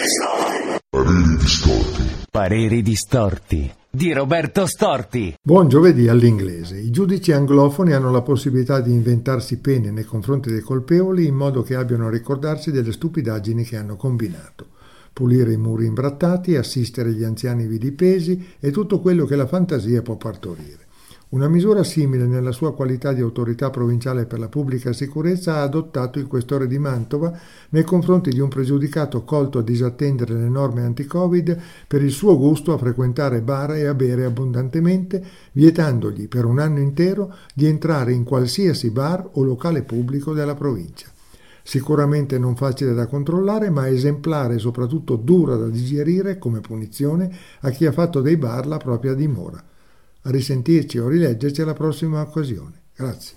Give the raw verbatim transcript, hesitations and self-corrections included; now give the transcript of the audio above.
Pareri distorti. Pareri distorti di Roberto Storti. Buon giovedì all'inglese. I giudici anglofoni hanno la possibilità di inventarsi pene nei confronti dei colpevoli in modo che abbiano a ricordarsi delle stupidaggini che hanno combinato. Pulire i muri imbrattati, assistere gli anziani vilipesi e tutto quello che la fantasia può partorire. Una misura simile nella sua qualità di autorità provinciale per la pubblica sicurezza ha adottato il questore di Mantova nei confronti di un pregiudicato colto a disattendere le norme anti-Covid per il suo gusto a frequentare bar e a bere abbondantemente, vietandogli per un anno intero di entrare in qualsiasi bar o locale pubblico della provincia. Sicuramente non facile da controllare, ma esemplare e soprattutto dura da digerire come punizione a chi ha fatto dei bar la propria dimora. A risentirci o rileggerci alla prossima occasione. Grazie.